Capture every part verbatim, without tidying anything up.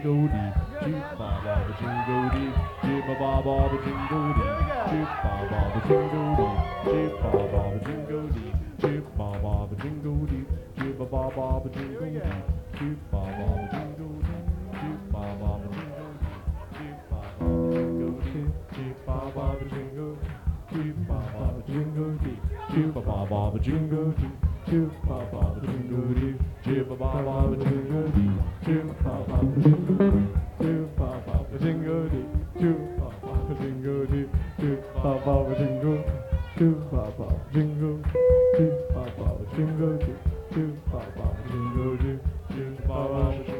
jingle deep, chip baba ba jingle deep, chip baba ba jingle deep, chip baba ba jingle deep, chip baba ba jingle deep, chip baba ba jingle deep, chip baba ba jingle deep, chip baba ba jingle deep, chip baba ba jingle deep, chip baba ba jingle deep, chip baba ba jingle deep, chip baba ba jingle deep, chip baba ba jingle deep, chip baba ba jingle deep, chip baba ba jingle deep, chip baba ba jingle deep, chip baba ba jingle deep, chip baba ba jingle, chip baba ba jingle, chip baba ba jingle deep, chip baba ba jingle deep, chip baba ba jingle deep.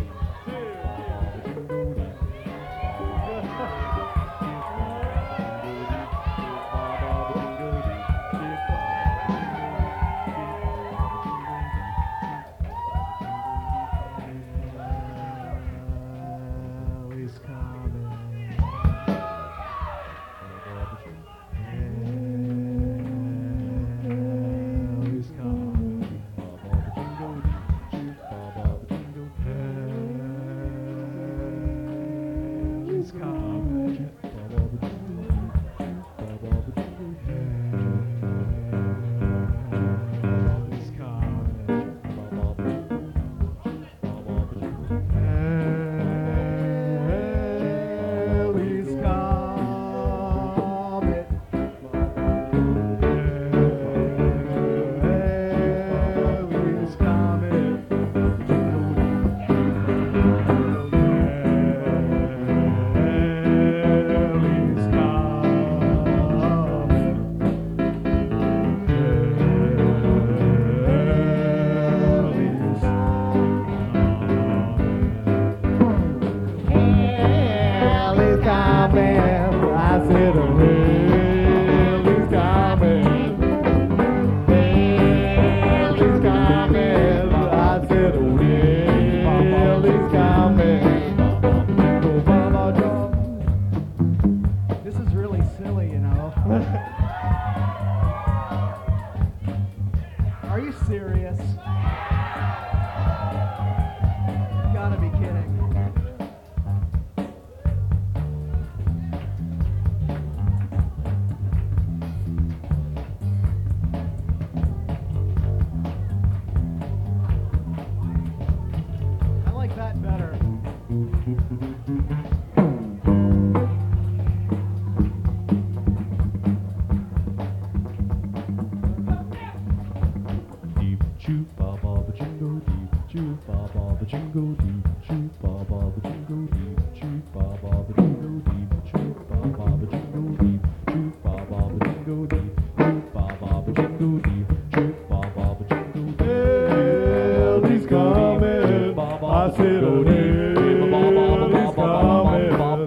Are you serious? You gotta be kidding. I like that better. Choo ba ba ba jingle deep, choo ba ba ba jingle deep, choo ba ba ba jingle deep, choo ba ba ba jingle deep, choo ba ba ba jingle deep, choo ba ba ba jingle deep, choo ba ba ba jingle deep, choo ba ba ba jingle deep. Hell, he's coming. I said, oh, hell, he's coming. Hell, he's coming.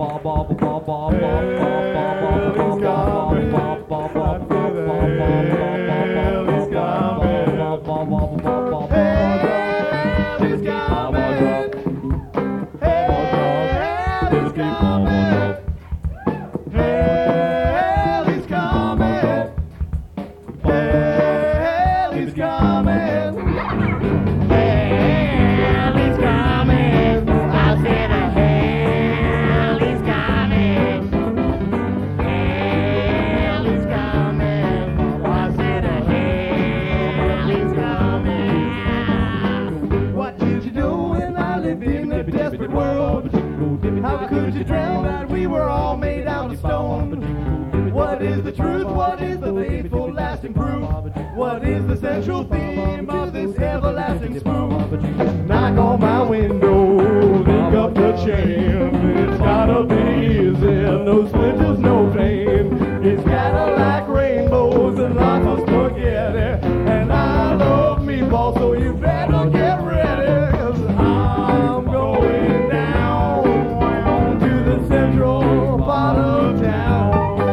How could you drown that we were all made out of stone? What is the truth? What is the faithful lasting proof? What is the central theme of this everlasting spoof? Knock on my window, lick up the chain. It's gotta be easy, no splinters, no pain. It's Cadillac rainbows and lots of spaghetti. And I love meatballs, so you better get ready. 'Cause I'm going down to the central part of town.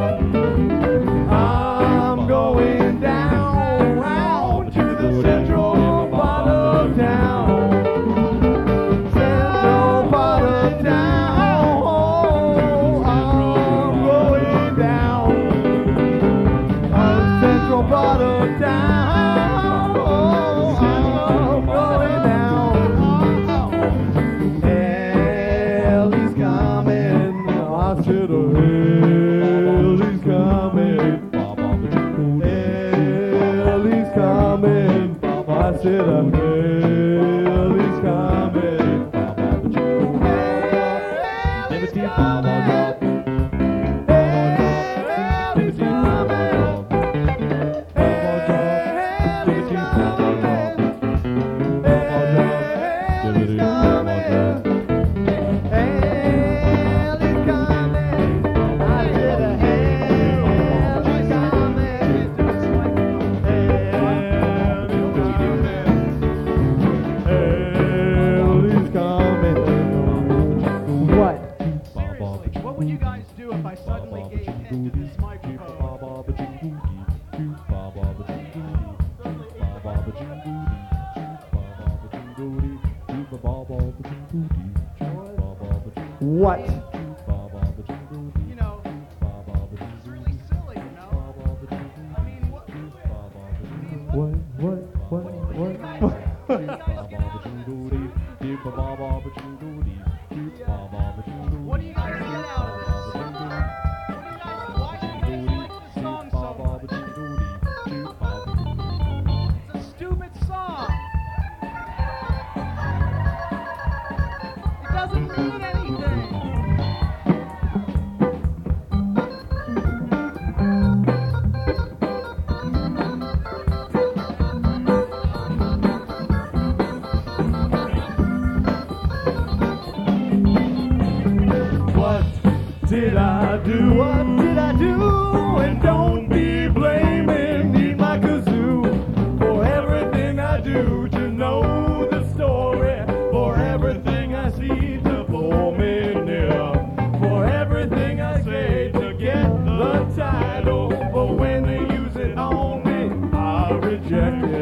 I'm going down to the central part of town. Central part of town. I'm going down. Uh, central part of town. I'm going down. said, uh, hell is coming. Liberty, Baba drop. Liberty, Baba drop. Baba drop. Liberty, Baba drop. Baba drop. Liberty, Baba drop. Hell is coming. I said, uh, hell is coming. Hell is coming. What? Seriously, what would you guys do if I suddenly gave in to this microphone? What? You know, it's really silly, you know? I mean, what? What? What? What? What? What? What do you guys get out of this? What do you guys get out of this? What do you guys, why do you guys like the song so much? It's a stupid song. It doesn't mean anything. What did I do? What did I do? And don't be blaming me, my kazoo, for everything I do to know the story, for everything I see to pull me near, for everything I say to get the title, but when they use it on me, I reject it.